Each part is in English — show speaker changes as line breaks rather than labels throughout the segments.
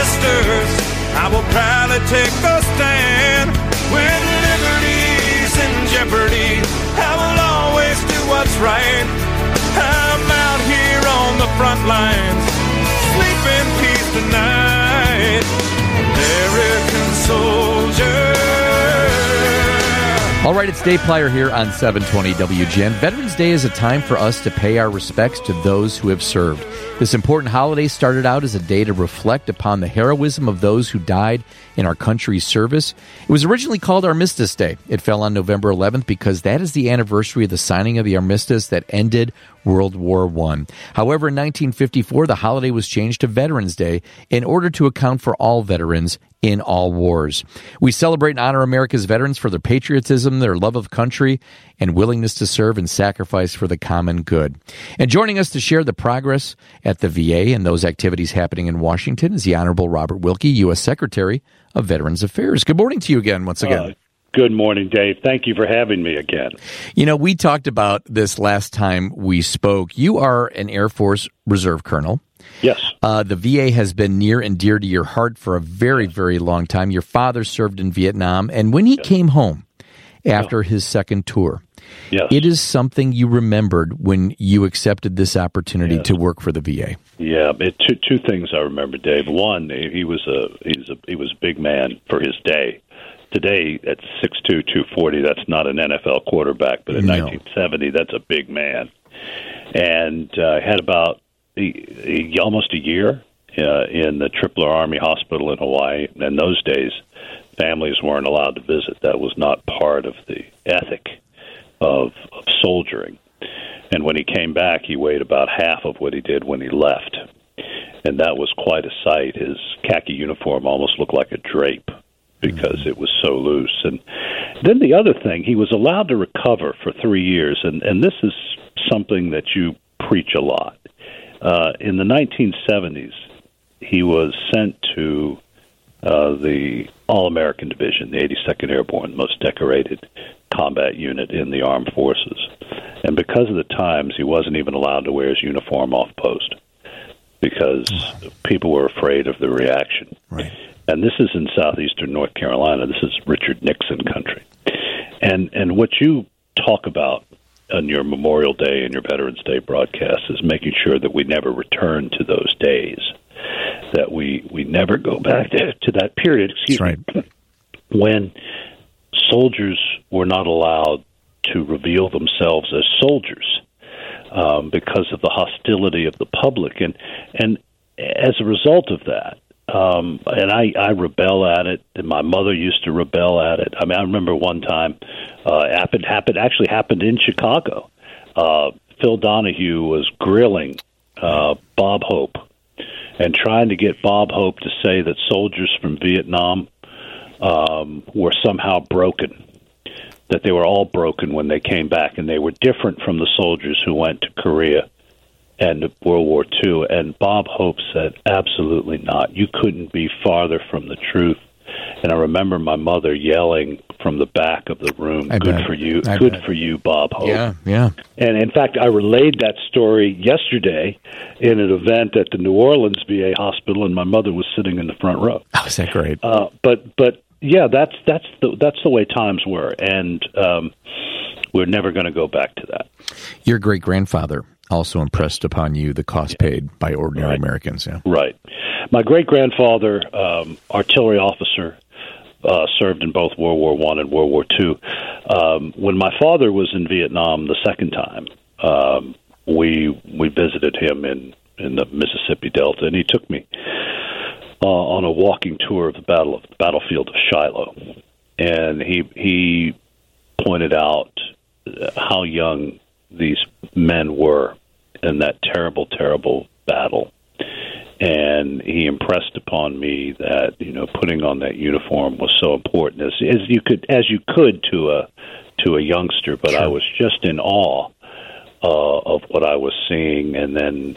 sisters, I will proudly take a stand. When liberty's in jeopardy, I will always do what's right. I'm out here on the front lines, sleep in peace tonight, American soldier.
All right, it's Dave Plyer here on 720 WGN. Veterans Day is a time for us to pay our respects to those who have served. This important holiday started out as a day to reflect upon the heroism of those who died in our country's service. It was originally called Armistice Day. It fell on November 11th because that is the anniversary of the signing of the armistice that ended World War I. However, in 1954, the holiday was changed to Veterans Day in order to account for all veterans in all wars. We celebrate and honor America's veterans for their patriotism, their love of country, and willingness to serve and sacrifice for the common good. And joining us to share the progress at the VA and those activities happening in Washington is the Honorable Robert Wilkie, U.S. Secretary of Veterans Affairs. Good morning to you again, once again.
Good morning, Dave. Thank you for having me again.
You know, we talked about this last time we spoke. You are an Air Force Reserve Colonel.
Yes.
The VA has been near and dear to your heart for a very, very long time. Your father served in Vietnam, and when he came home after his second tour, it is something you remembered when you accepted this opportunity to work for the VA.
Yeah, two things I remember, Dave. One, he was a big man for his day. Today, at 6'2", 240, that's not an NFL quarterback, but in 1970, that's a big man. And had about almost a year in the Tripler Army Hospital in Hawaii. In those days, families weren't allowed to visit. That was not part of the ethic of soldiering. And when he came back, he weighed about half of what he did when he left. And that was quite a sight. His khaki uniform almost looked like a drape because it was so loose. And then the other thing, he was allowed to recover for 3 years, and this is something that you preach a lot. In the 1970s, he was sent to the All-American Division, the 82nd Airborne, most decorated combat unit in the armed forces. And because of the times, he wasn't even allowed to wear his uniform off post because people were afraid of the reaction.
Right.
And this is in southeastern North Carolina. This is Richard Nixon country. And what you talk about on your Memorial Day and your Veterans Day broadcast is making sure that we never return to those days, that we never go back to that period, when soldiers were not allowed to reveal themselves as soldiers because of the hostility of the public. And as a result of that, and I rebel at it, and my mother used to rebel at it. I mean, I remember one time, actually happened in Chicago. Phil Donahue was grilling Bob Hope and trying to get Bob Hope to say that soldiers from Vietnam were somehow broken, that they were all broken when they came back, and they were different from the soldiers who went to Korea and World War II. And Bob Hope said, absolutely not. You couldn't be farther from the truth. And I remember my mother yelling from the back of the room, good for you, Bob Hope.
Yeah.
And in fact, I relayed that story yesterday in an event at the New Orleans VA hospital, and my mother was sitting in the front row.
Oh, is that great?
But yeah, that's the way times were, and we're never going to go back to that.
Your great-grandfather also impressed upon you the cost paid by ordinary Americans. Yeah.
Right. My great-grandfather, artillery officer, served in both World War I and World War II. When my father was in Vietnam the second time, we visited him in the Mississippi Delta, and he took me on a walking tour of the battlefield of Shiloh. And he pointed out how young these men were in that terrible, terrible battle. And he impressed upon me that, putting on that uniform was so important as you could to a youngster. But I was just in awe of what I was seeing. And then,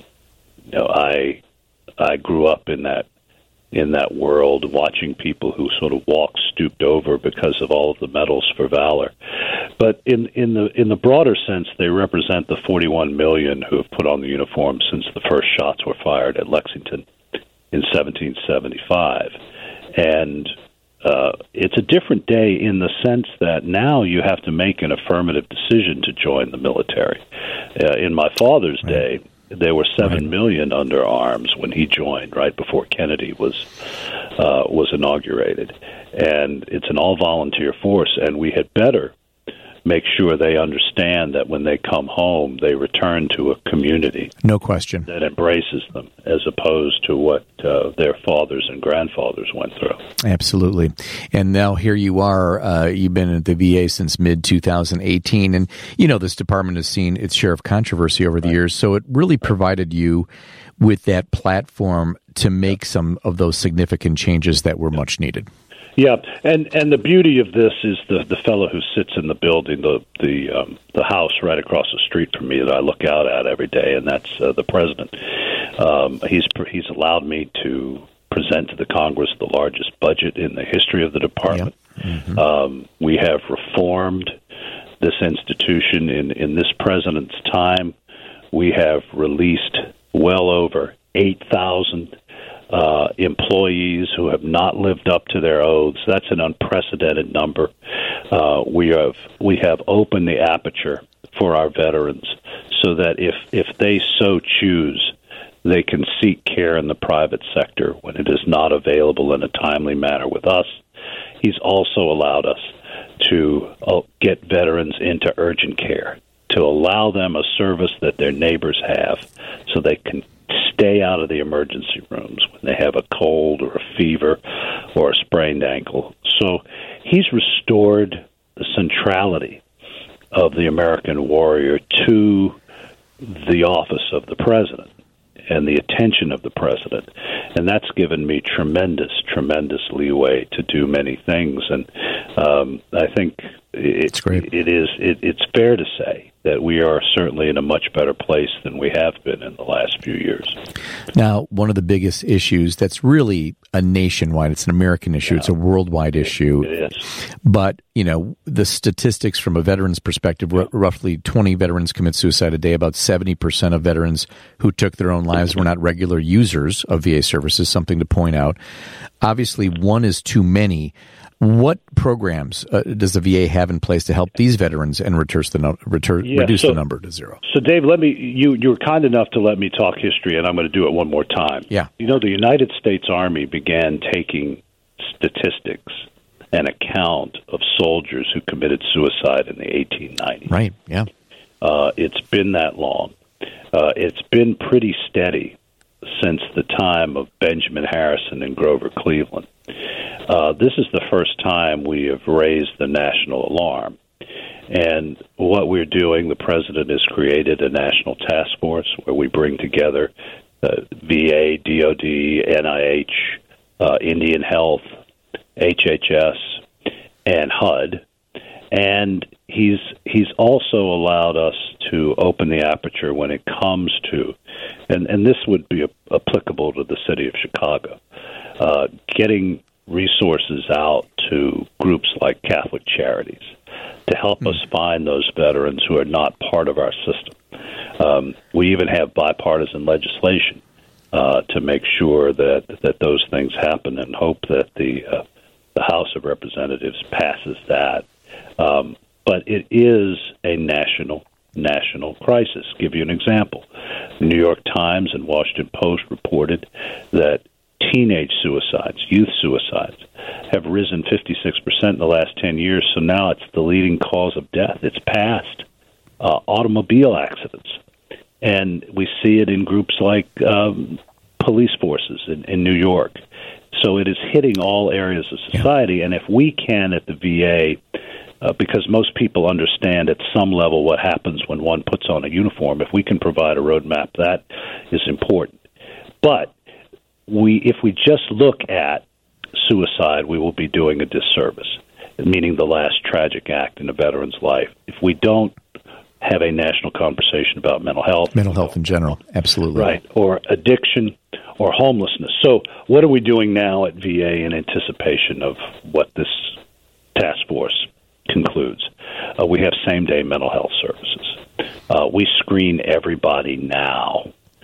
I grew up in that world, watching people who sort of walked stooped over because of all of the medals for valor. But in the broader sense, they represent the 41 million who have put on the uniform since the first shots were fired at Lexington in 1775. And it's a different day in the sense that now you have to make an affirmative decision to join the military. In my father's day, there were 7 million under arms when he joined, right before Kennedy was inaugurated. And it's an all-volunteer force, and we had better make sure they understand that when they come home, they return to a community.
No question.
That embraces them, as opposed to what their fathers and grandfathers went through.
Absolutely. And now here you are. You've been at the VA since mid-2018. And, this department has seen its share of controversy over the years. So it really provided you with that platform to make some of those significant changes that were much needed.
Yeah, and the beauty of this is the fellow who sits in the building, the house right across the street from me that I look out at every day, and that's the president. He's allowed me to present to the Congress the largest budget in the history of the department. Yep. Mm-hmm. We have reformed this institution in this president's time. We have released well over 8,000 employees who have not lived up to their oaths. That's an unprecedented number. We have opened the aperture for our veterans so that if they so choose, they can seek care in the private sector when it is not available in a timely manner with us. He's also allowed us to get veterans into urgent care, to allow them a service that their neighbors have so they can stay out of the emergency rooms when they have a cold or a fever or a sprained ankle. So he's restored the centrality of the American warrior to the office of the president and the attention of the president. And that's given me tremendous leeway to do many things. And I think it's fair to say that we are certainly in a much better place than we have been in the last few years.
Now, one of the biggest issues that's really a nationwide, it's an American issue, it's a worldwide issue.
It is.
But, the statistics from a veteran's perspective, roughly 20 veterans commit suicide a day. About 70% of veterans who took their own lives were not regular users of VA services, something to point out. Obviously, one is too many. What programs does the VA have in place to help these veterans and reduce the number to zero?
So, Dave, you were kind enough to let me talk history, and I'm going to do it one more time.
Yeah.
The United States Army began taking statistics and account of soldiers who committed suicide in the 1890s.
Right, yeah.
It's been that long. It's been pretty steady since the time of Benjamin Harrison and Grover Cleveland. This is the first time we have raised the national alarm. And what we're doing, the president has created a national task force where we bring together VA, DOD, NIH, Indian Health, HHS, and HUD. And he's also allowed us to open the aperture when it comes to, and this would be applicable to the city of Chicago, getting resources out to groups like Catholic Charities to help us find those veterans who are not part of our system. We even have bipartisan legislation to make sure that those things happen, and hope that the House of Representatives passes that. But it is a national crisis. Give you an example. The New York Times and Washington Post reported that teenage suicides, youth suicides, have risen 56% in the last 10 years. So now it's the leading cause of death. It's past automobile accidents. And we see it in groups like police forces in New York. So it is hitting all areas of society. And if we can at the VA, because most people understand at some level what happens when one puts on a uniform, if we can provide a roadmap, that is important. But if we just look at suicide, we will be doing a disservice, meaning the last tragic act in a veteran's life. If we don't have a national conversation about mental health
in general, absolutely.
Right, or addiction or homelessness. So what are we doing now at VA in anticipation of what this task force concludes? We have same-day mental health services. We screen everybody now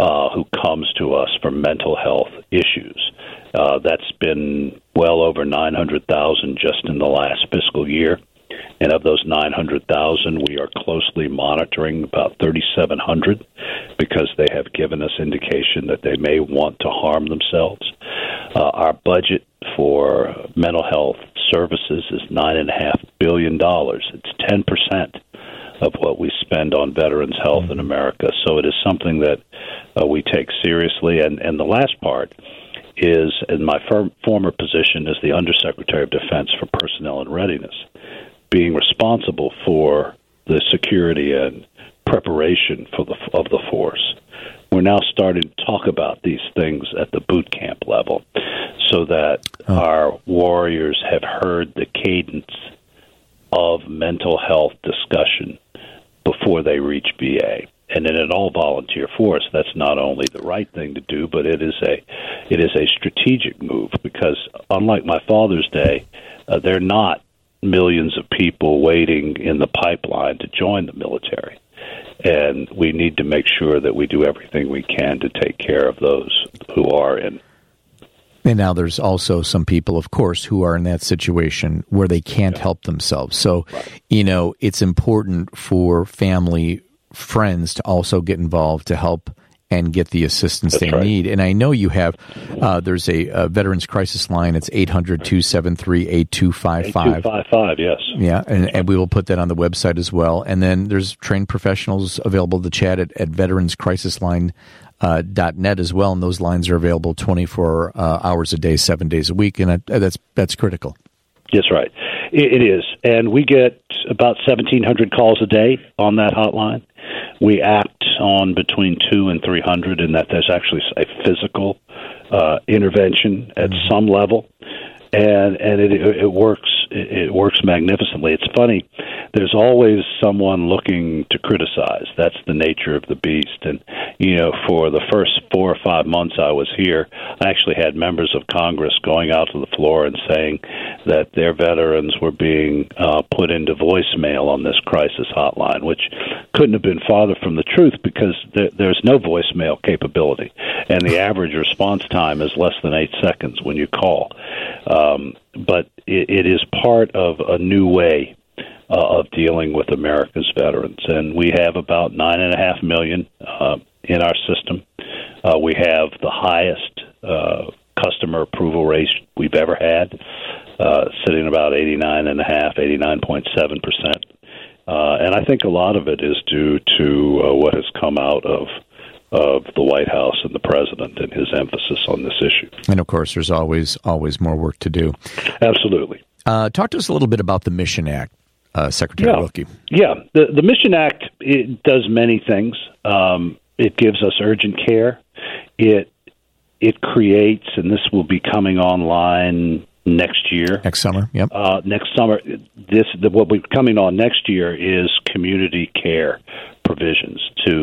who comes to us for mental health issues. That's been well over 900,000 just in the last fiscal year. And of those 900,000, we are closely monitoring about 3,700 because they have given us indication that they may want to harm themselves. Our budget for mental health services is $9.5 billion. It's 10% of what we spend on veterans' health in America. So it is something that we take seriously. And the last part is, in my former position as the Undersecretary of Defense for Personnel and Readiness, being responsible for the security and preparation of the force. We're now starting to talk about these things at the boot camp level so that our warriors have heard the cadence of mental health discussion before they reach VA. And in an all-volunteer force, that's not only the right thing to do, but it is a strategic move because, unlike my father's day, they're not millions of people waiting in the pipeline to join the military. And we need to make sure that we do everything we can to take care of those who are in.
And now there's also some people, of course, who are in that situation where they can't help themselves. So, it's important for family, friends to also get involved to help and get the assistance they need. And I know you have, there's a Veterans Crisis Line. It's 800-273-8255.
8255, yes.
Yeah, and we will put that on the website as well. And then there's trained professionals available to chat at veteranscrisisline.net as well. And those lines are available 24 hours a day, 7 days a week. And that's critical.
That's right. It is. And we get about 1,700 calls a day on that hotline. We act on between 200 and 300, and that there's actually a physical intervention at some level, and it works. It works magnificently. It's funny. There's always someone looking to criticize. That's the nature of the beast. And for the first 4 or 5 months I was here, I actually had members of Congress going out to the floor and saying that their veterans were being put into voicemail on this crisis hotline, which couldn't have been farther from the truth because there's no voicemail capability, and the average response time is less than 8 seconds when you call. But it is part of a new way of dealing with America's veterans. And we have about 9.5 million in our system. We have the highest customer approval rate we've ever had, sitting about 89.7%. And I think a lot of it is due to what has come out of the White House and the president and his emphasis on this issue.
And, of course, there's always more work to do.
Absolutely.
Talk to us a little bit about the Mission Act, Secretary Wilkie.
Yeah. The Mission Act, it does many things. It gives us urgent care. It creates, and this will be coming online next year.
Next summer, yep.
Next summer. What will be coming on next year is community care provisions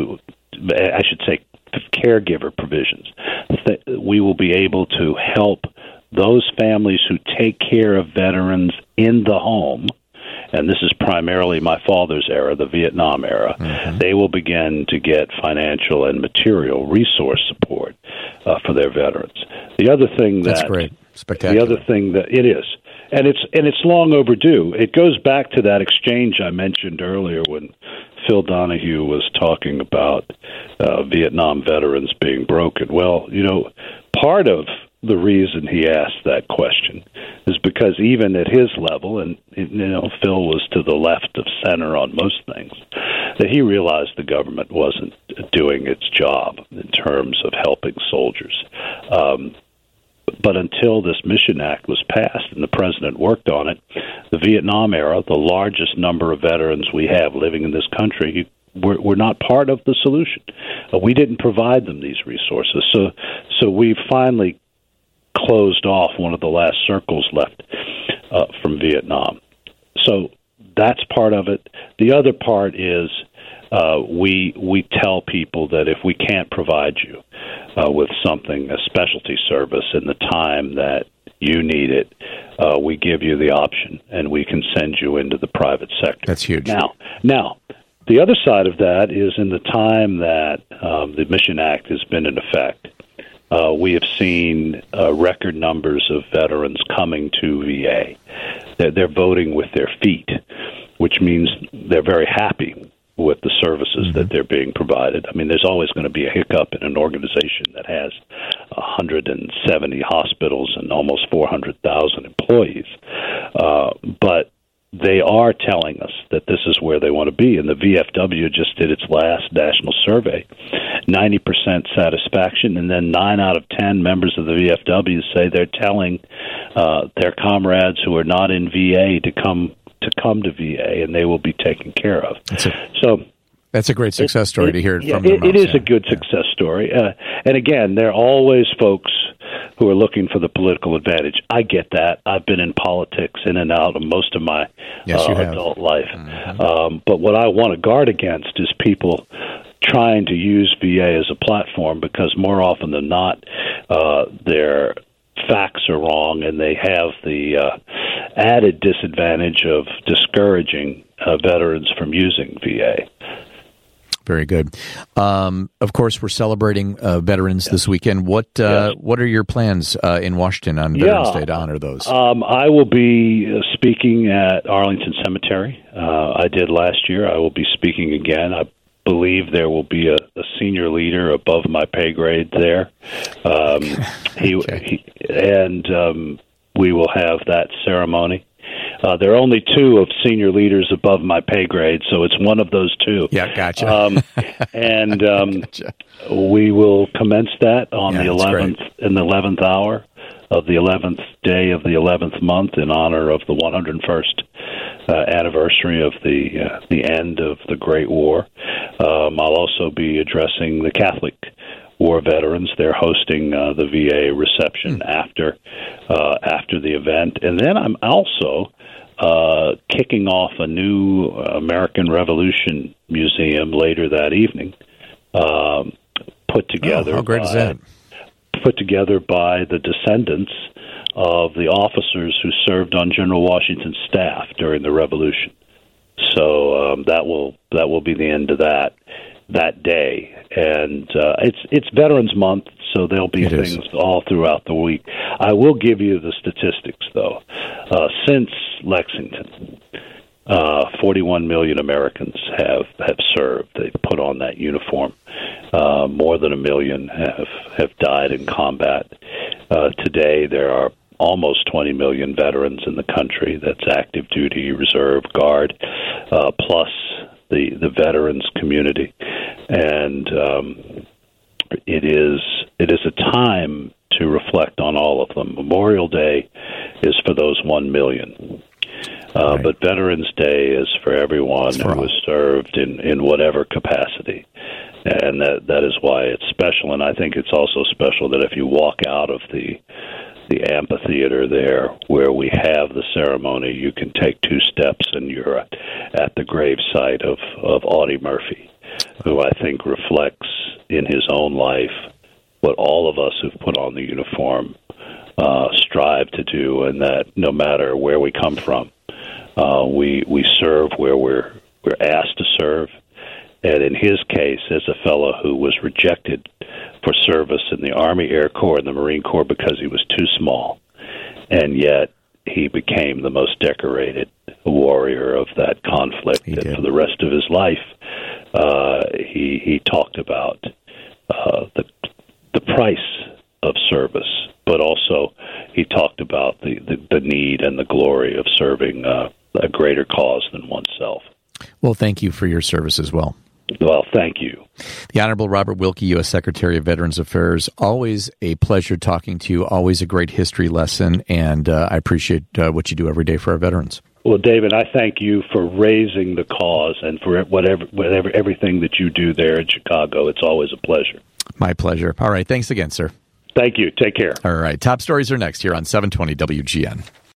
caregiver provisions. We will be able to help those families who take care of veterans in the home, and this is primarily my father's era, the Vietnam era. Mm-hmm. They will begin to get financial and material resource support for their veterans. The other thing
that's great, spectacular.
The other thing that it is, and it's long overdue. It goes back to that exchange I mentioned earlier when Phil Donahue was talking about Vietnam veterans being broken. Well, part of the reason he asked that question is because even at his level, and Phil was to the left of center on most things, that he realized the government wasn't doing its job in terms of helping soldiers. But until this Mission Act was passed and the president worked on it, the Vietnam era, the largest number of veterans we have living in this country, were not part of the solution. We didn't provide them these resources. So we finally closed off one of the last circles left from Vietnam. So that's part of it. The other part is we tell people that if we can't provide you with something, a specialty service, in the time that you need it, we give you the option, and we can send you into the private sector.
That's huge.
Now, The other side of that is in the time that the Mission Act has been in effect, we have seen record numbers of veterans coming to VA. They're voting with their feet, which means they're very happy with the services that they're being provided. I mean, there's always going to be a hiccup in an organization that has 170 hospitals and almost 400,000 employees. But they are telling us that this is where they want to be. And the VFW just did its last national survey, 90% satisfaction, and then 9 out of 10 members of the VFW say they're telling their comrades who are not in VA to come to VA, and they will be taken care of.
That's a great success story to hear from
them. It is a good success story. And again, there are always folks who are looking for the political advantage. I get that. I've been in politics in and out of most of my adult life. But what I want to guard against is people trying to use VA as a platform, because more often than not, their facts are wrong, and they have the added disadvantage of discouraging veterans from using VA.
Very good. Of course, we're celebrating veterans this weekend. What are your plans in Washington on Veterans Day to honor those?
I will be speaking at Arlington Cemetery. I did last year. I will be speaking again. I believe there will be a senior leader above my pay grade there. We will have that ceremony. There are only 2 of senior leaders above my pay grade, so it's one of those 2.
Yeah, gotcha.
Gotcha. We will commence that on the 11th in the 11th hour of the 11th day of the 11th month in honor of the 101st anniversary of the end of the Great War. I'll also be addressing the Catholic war veterans. They're hosting the VA reception after the event, and then I'm also kicking off a new American Revolution museum later that evening. Put together.
How great is that?
Put together by the descendants of the officers who served on General Washington's staff during the Revolution. So that will be the end of that day, and it's Veterans Month, so there'll be things all throughout the week. I will give you the statistics, though. Since Lexington, 41 million Americans have served. They've put on that uniform. More than 1 million have died in combat. Today, there are almost 20 million veterans in the country. That's active duty, reserve, guard, plus the veterans community, and it is a time to reflect on all of them. Memorial Day is for those 1 million, but Veterans Day is for everyone who has served in whatever capacity, and that is why it's special. And I think it's also special that if you walk out of the amphitheater there where we have the ceremony, you can take 2 steps and you're at the gravesite of Audie Murphy, who I think reflects in his own life what all of us who've put on the uniform strive to do, and that no matter where we come from, we serve where we're asked to serve. And in his case, as a fellow who was rejected for service in the Army, Air Corps, and the Marine Corps because he was too small, and yet he became the most decorated warrior of that conflict. And for the rest of his life, he talked about the price of service, but also he talked about the need and the glory of serving a greater cause than oneself.
Well, thank you for your service as well.
Well, thank you.
The Honorable Robert Wilkie, U.S. Secretary of Veterans Affairs. Always a pleasure talking to you. Always a great history lesson, and I appreciate what you do every day for our veterans.
Well, David, I thank you for raising the cause and for everything that you do there in Chicago. It's always a pleasure.
My pleasure. All right. Thanks again, sir.
Thank you. Take care.
All right. Top stories are next here on 720 WGN.